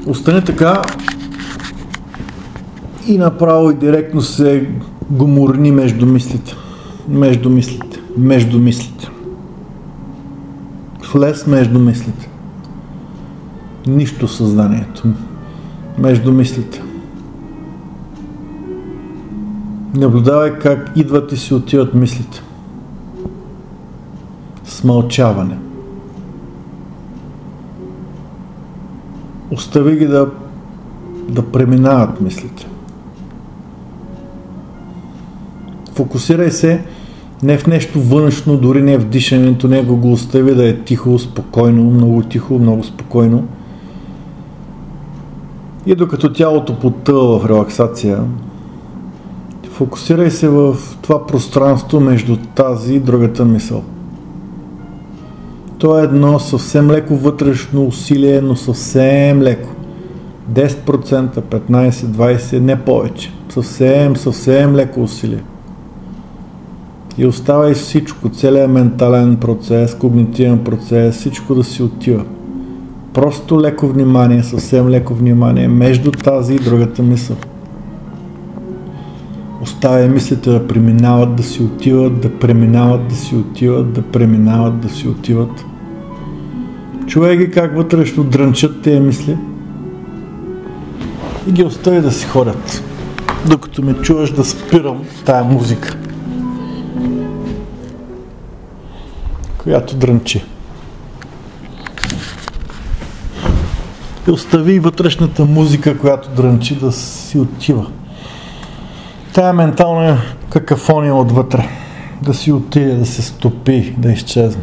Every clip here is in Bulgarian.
Остани така и направо и директно се гуморни между мислите. Влез между мислите. Нищо в съзнанието. Между мислите. Наблюдавай как идват и си отиват мислите. Смълчаване. Остави ги да преминават мислите. Фокусирай се не в нещо външно, дори не в дишането, него го остави да е тихо, спокойно, много тихо, много спокойно. И докато тялото потъва в релаксация, фокусирай се в това пространство между тази и другата мисъл. То е едно съвсем леко вътрешно усилие, но съвсем леко. 10%, 15%, 20%, не повече. Съвсем леко усилие. И оставай всичко, целият ментален процес, когнитивен процес, всичко да си отива. Просто леко внимание, съвсем леко внимание между тази и другата мисъл. Оставяй мислите да преминават, да си отиват, да преминават, да си отиват, да преминават, да си отиват. Чувай ги как вътрешно дрънчат тези мисли и ги остави да си ходят. Докато ме чуваш да спирам тая музика, която дрънчи. И остави вътрешната музика, която дрънчи, да си отива. Тая ментална какафония отвътре, да си отиде, да се стопи, да изчезне.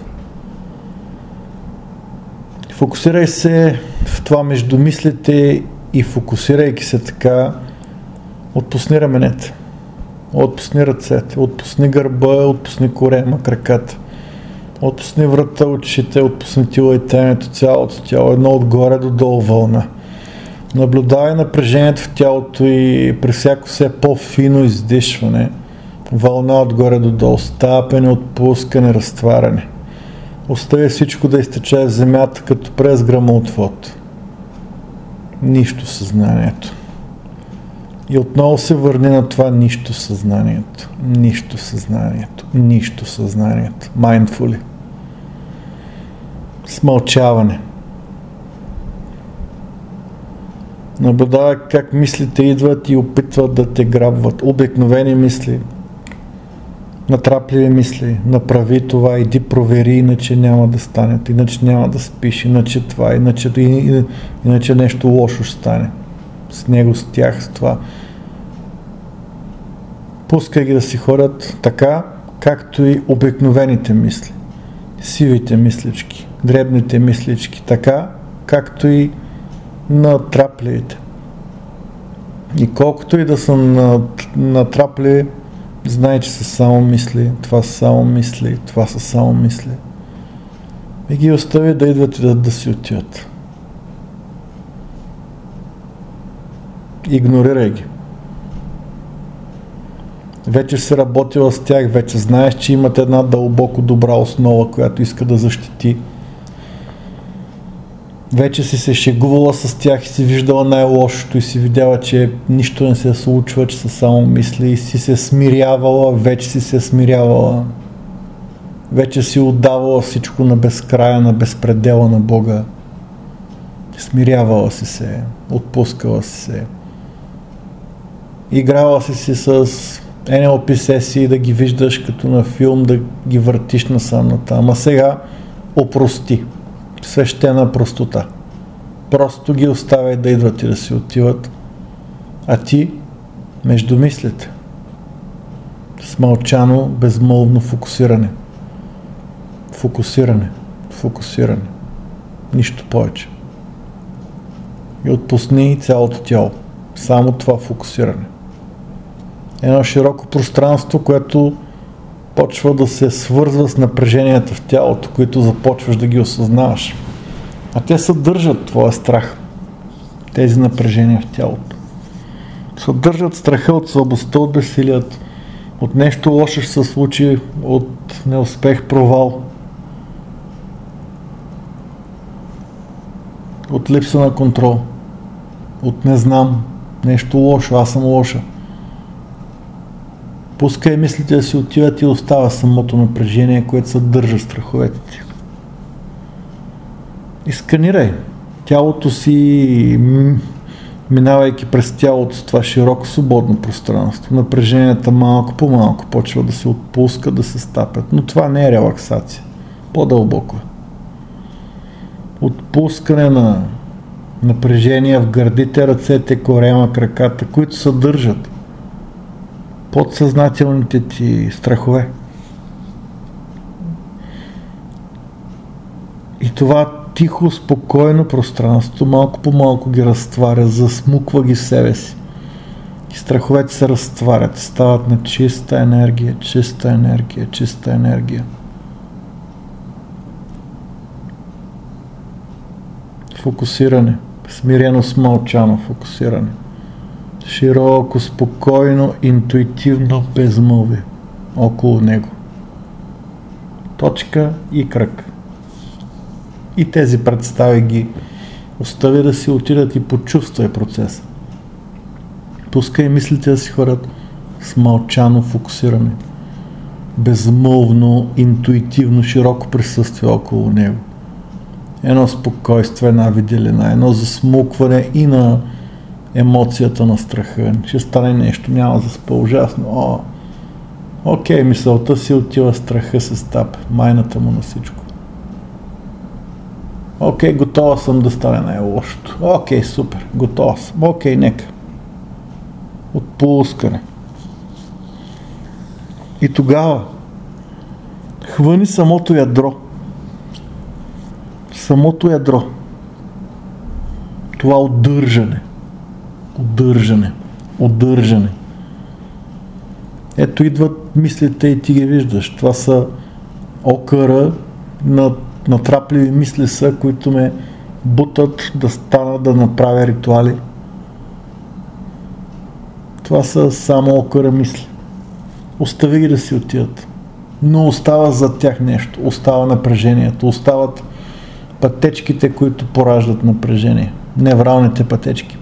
Фокусирай се в това между мислите и фокусирайки се така, отпусни раменете, отпусни ръцете, отпусни гърба, отпусни корема, краката, отпусни врата, очите, отпусни тила и темето, цялото тяло, едно отгоре до долу вълна. Наблюдавай напрежението в тялото и при всяко все по-фино издишване, вълна отгоре до долу, стапене, отпускане, разтваряне. Остави всичко да изтече в земята като през гръмоотвод. Нищо в съзнанието. И отново се върни на това нищо в съзнанието. Нищо в съзнанието. Нищо в съзнанието. Mindfully. Смълчаване. Наблюдавай как мислите идват и опитват да те грабват. Обикновени мисли, натрапливи мисли, направи това, иди провери, иначе няма да стане, иначе няма да спиш, иначе това, иначе нещо лошо ще стане. С него, с тях, с това. Пускай ги да си ходят така, както и обикновените мисли. Сивите мислички, дребните мислички, така, както и натрапливите. И колкото и да са натрапливи, знай, че са само мисли, това са само мисли, това са само мисли. И ги остави да идват и да си отиват. Игнорирай ги. Вече си работила с тях, вече знаеш, че имат една дълбоко добра основа, която иска да защити. Вече си се шегувала с тях и си виждала най-лошото и си видяла, че нищо не се случва, че са само мисли и си се смирявала, вече си се смирявала. Вече си отдавала всичко на безкрая, на безпредела на Бога. Смирявала си се, отпускала си се. Играла си с NLP сесии да ги виждаш като на филм, да ги въртиш насам натам. А сега опрости. Свещена простота. Просто ги оставяй да идват и да си отиват. А ти между мислите. Смълчано, безмълвно фокусиране. Фокусиране. Нищо повече. И отпусни цялото тяло. Само това фокусиране. Едно широко пространство, което почва да се свързва с напреженията в тялото, които започваш да ги осъзнаваш. А те съдържат твоя страх. Тези напрежения в тялото. Съдържат страха от слабостта, от безсилието, от нещо лошо ще се случи, от неуспех, провал, от липса на контрол. от не знам, нещо лошо, аз съм лоша. Пускай мислите да си отиват и остава самото напрежение, което съдържа страховете ти. И сканирай тялото си, минавайки през тялото с това широко свободно пространство. Напреженията малко по малко почва да се отпускат, да се стапят, но това не е релаксация. По-дълбоко. Отпускане на напрежение в гърдите, ръцете, корема, краката, които съдържат подсъзнателните ти страхове. И това тихо, спокойно пространство малко по малко ги разтваря, засмуква ги в себе си. И страховете се разтварят, стават на чиста енергия, чиста енергия, чиста енергия. Фокусиране, смирено смълчано фокусиране. Широко, спокойно, интуитивно безмълвие около него. Точка и кръг. И тези представи ги остави да си отидат и почувствай процеса. Пускай мислите да си ходят смълчано фокусиране. Безмълвно, интуитивно, широко присъствие около него. Едно спокойствие, една виделина, едно засмукване и на емоцията на страха. Ще стане нещо, няма да спа ужасно. Окей, мисълта си отива, страха се стапа, майната му на всичко. Окей, готова съм да стане най-лошото. Окей, супер, готова съм. Окей, нека. Отпускане. И тогава хвани самото ядро. Самото ядро. Това удържане. Удържане. Ето идват мислите и ти ги виждаш. Това са окъра на натрапливи мисли са, които ме бутат да стана, да направя ритуали. Това са само окъра мисли. Остави ги да си отидат. Но остава зад тях нещо. Остава напрежението. Остават пътечките, които пораждат напрежение. Невралните пътечки.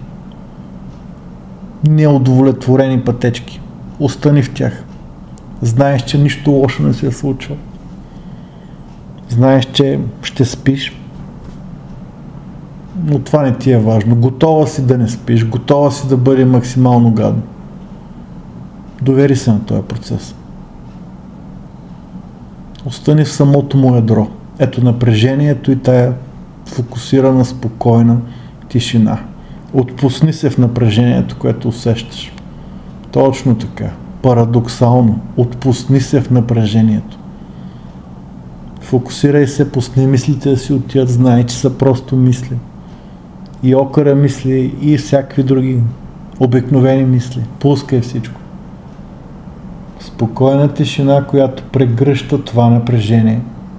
Неудовлетворени пътечки. Остани в тях. Знаеш, че нищо лошо не се случва. Знаеш, че ще спиш. Но това не ти е важно. Готова си да не спиш. Готова си да бъде максимално гадно. Довери се на този процес. Остани в самото му ядро. Ето напрежението и тая фокусирана, спокойна тишина. Отпусни се в напрежението, което усещаш. Точно така. Парадоксално. Отпусни се в напрежението. Фокусирай се, пусни мислите да си отиват, знай, че са просто мисли. И окъра мисли, и всякакви други обикновени мисли. Пускай всичко. Спокойна тишина, която прегръща това напрежение.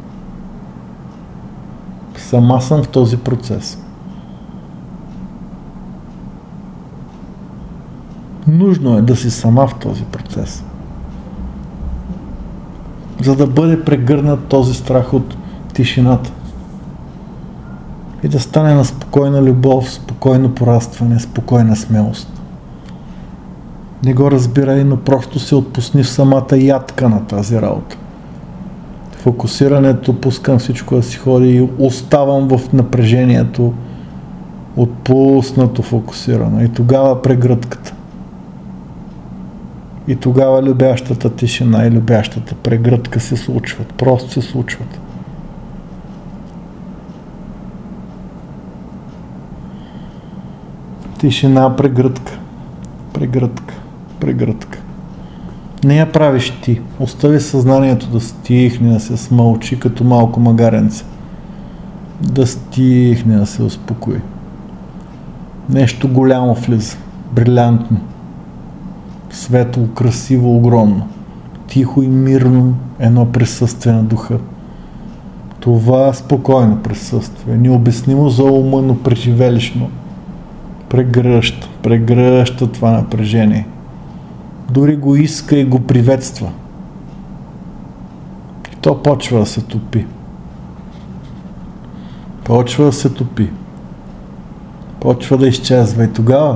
Сама съм в този процес. Нужно е да си сама в този процес. За да бъде прегърнат този страх от тишината. И да стане на спокойна любов, спокойно порастване, спокойна смелост. Не го разбирай, но просто се отпусни в самата ядка на тази работа. Фокусирането, пускам всичко да си ходи и оставам в напрежението, отпуснато фокусирано. И тогава прегръдката. И тогава любящата тишина и любящата прегръдка се случват. Просто се случват. Тишина, прегръдка. Прегръдка. Не я правиш ти. Остави съзнанието да стихне, да се смълчи като малко магаренце. Да стихне, да се успокои. Нещо голямо влиза. Брилянтно. Светло, красиво, огромно. Тихо и мирно едно присъствие на духа. Това спокойно присъствие, необяснимо за ума, но преживелищно. Прегръща това напрежение. Дори го иска и го приветства. И то почва да се топи. почва да изчезва и тогава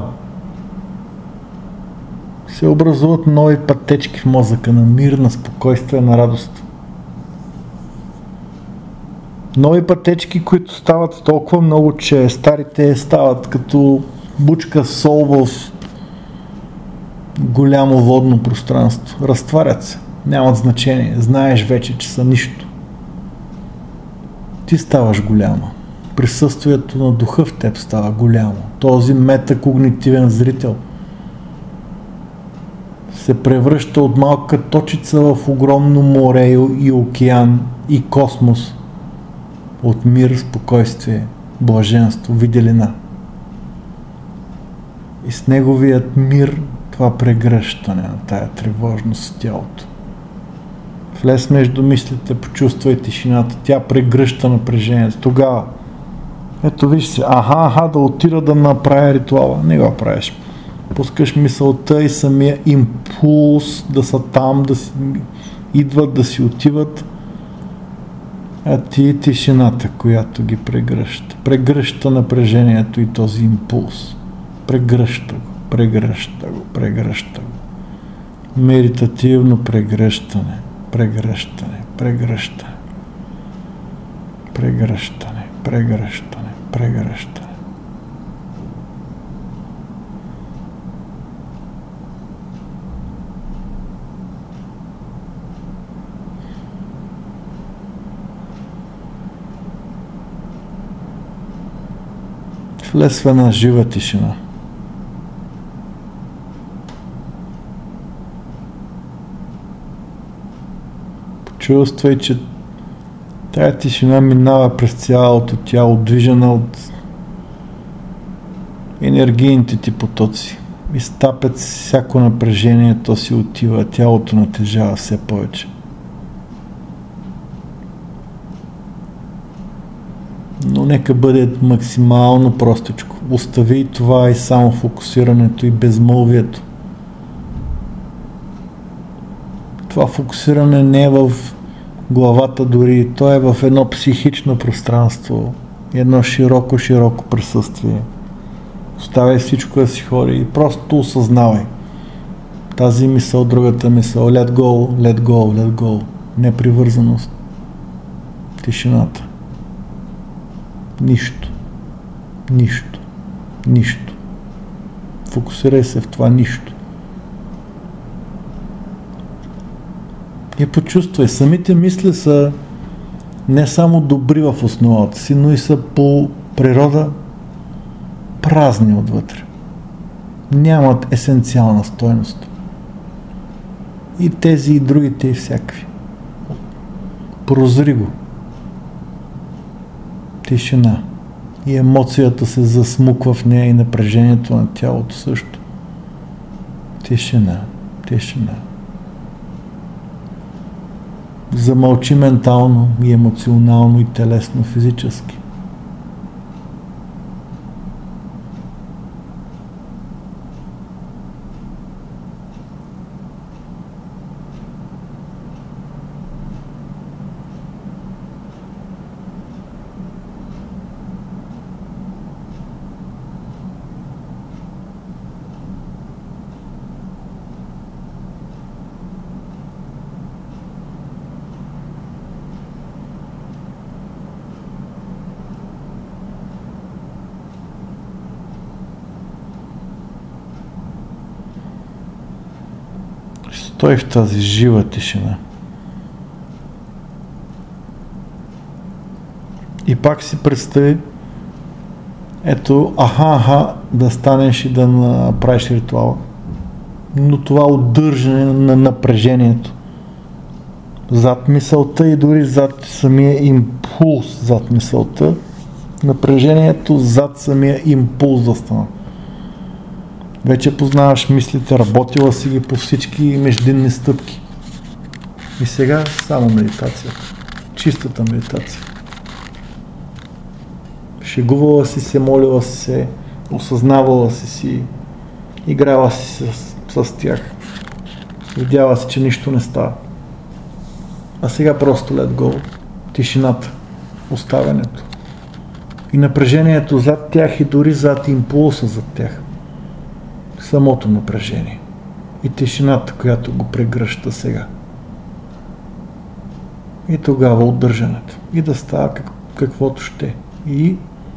се образуват нови пътечки в мозъка на мир, на спокойствие, на радост. Нови пътечки, които стават толкова много, че старите стават като бучка сол в голямо водно пространство. Разтварят се, нямат значение, знаеш вече, че са нищо. Ти ставаш голяма. Присъствието на духа в теб става голямо. Този метакогнитивен зрител се превръща от малка точица в огромно море и океан и космос от мир, спокойствие, блаженство, виделина. И с неговият мир това прегръщане на тая тревожност в тялото. Влез между мислите, почувствай тишината, тя прегръща напрежението. Тогава, ето виж се, да отида да направя ритуала. Не го правиш. Пускаш мисълта и самия импулс да са там, да си идват, да си отиват. А ти тишината, която ги прегръща. Прегръща напрежението и този импулс. Прегръща го, прегръща го, прегръща го. Медитативно прегръщане, прегръщане, прегръщане. Прегръщане, прегръщане, прегръщане. Влез в една жива тишина. Почувствай, че тая тишина минава през цялото тяло, движена от енергийните ти потоци. Изтапят всяко напрежение, то си отива, тялото натежава все повече. Но нека бъде максимално простичко. Остави това и само фокусирането и безмълвието. Това фокусиране не е в главата дори, то е в едно психично пространство, едно широко присъствие. Оставяй всичко да си ходи и просто осъзнавай. Тази мисъл, другата мисъл, let go, let go, let go. Непривързаност. Тишината. Нищо. Нищо. Нищо. Фокусирай се в това нищо. И почувствай, самите мисли са не само добри в основата си, но и са по природа празни отвътре. Нямат есенциална стойност. И тези, и другите, и всякакви. Прозри го. Тишина. И емоцията се засмуква в нея и напрежението на тялото също. Тишина. Тишина. Замълчи ментално и емоционално и телесно, физически. Стой в тази жива тишина. И пак си представи, ето, да станеш и да направиш ритуала. Но това удържане на напрежението зад мисълта и дори зад самия импулс зад мисълта, напрежението зад самия импулс да стана. Вече познаваш мислите, работила си ги по всички междинни стъпки. И сега само медитация. Чистата медитация. Шегувала си се, молила си се, осъзнавала си, играла си с тях. Видяла си, че нищо не става. А сега просто let go. Тишината. Оставянето. И напрежението зад тях и дори зад импулса зад тях. Самото напрежение. И тишината, която го прегръща сега. И тогава удържането. И да става каквото ще. И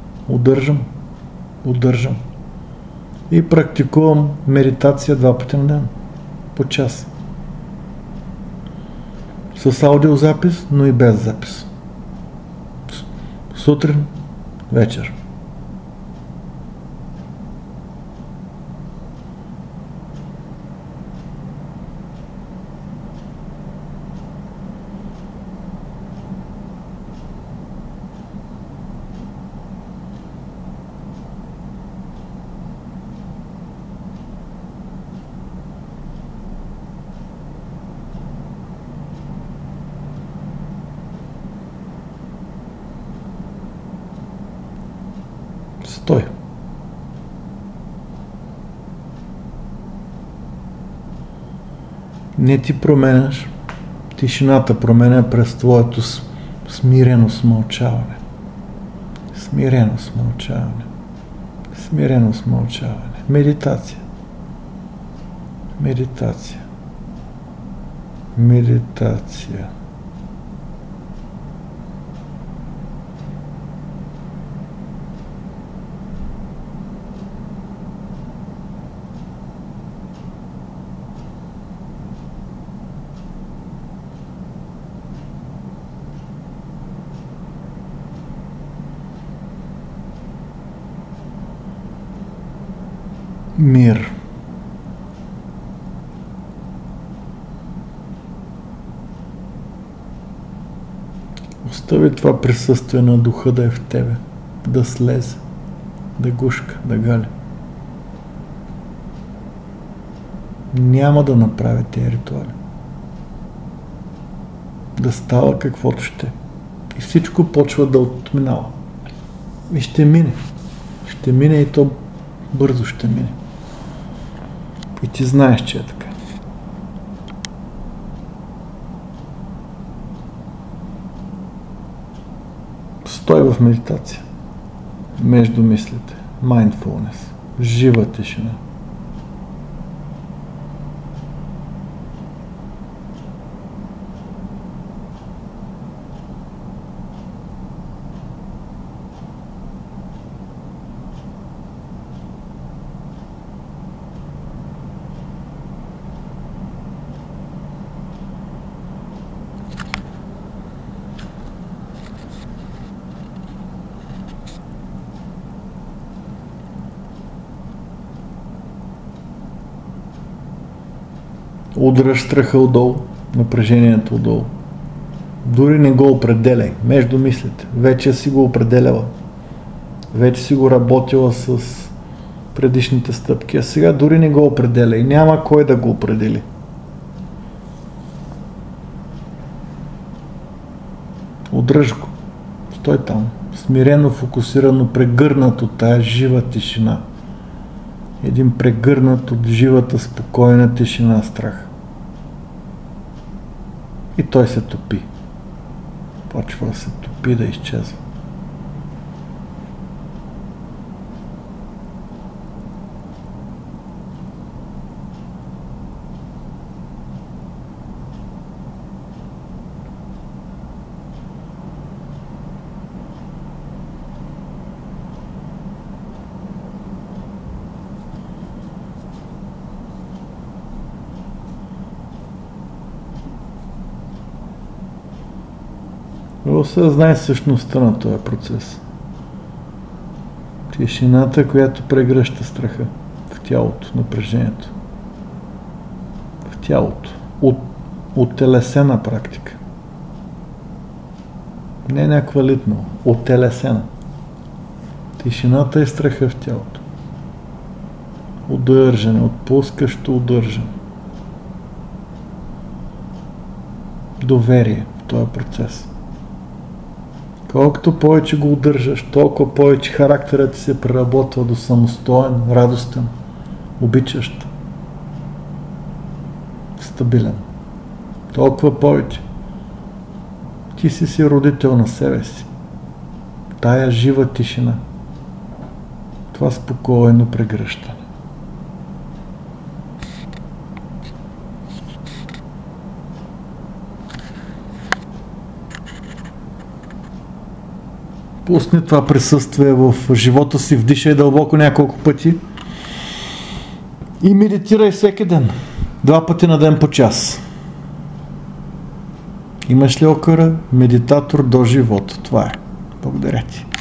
удържам. И практикувам медитация 2 пъти на ден. По час. С аудиозапис, но и без запис. Сутрин, вечер. Стой. Не ти променяш, тишината променя през твоето смирено смълчаване. Смирено смълчаване. Медитация. Мир. Остави това присъствие на духа да е в тебе, да слезе, да гушка, да галя. Няма да направи тези ритуали. Да става каквото ще. И всичко почва да отминава. И ще мине. Ще мине и то бързо ще мине. И ти знаеш, че е така. Стой в медитация. Между мислите. Mindfulness. Жива тишина. Удръж страха отдолу, напрежението отдолу. Дори не го определяй между мислите. Вече си го определяла. Вече си го работила с предишните стъпки. А сега дори не го определяй. Няма кой да го определи. Удръж го. Стой там. Смирено, фокусирано, прегърнат от тая жива тишина. Един прегърнат от живата, спокойна тишина, страх. И той се топи. Почва да се топи, да изчезва. Осъзнай същността на този процес. Тишината, която прегръща страха в тялото, напрежението. В тялото. Оттелесена практика. Не някаква литна, оттелесена. Тишината и страха в тялото. Удържане, отпускащо удържане. Доверие в този процес. Колкото повече го удържаш, толкова повече характерът ти се преработва до самостоен, радостен, обичащ, стабилен. Толкова повече. Ти си родител на себе си. тая жива тишина, това спокойно прегръщане. Пусни това присъствие в живота си, вдишай дълбоко няколко пъти и медитирай всеки ден, 2 пъти на ден по час. Имаш ли окъра? Медитатор до живота. Това е. Благодаря ти.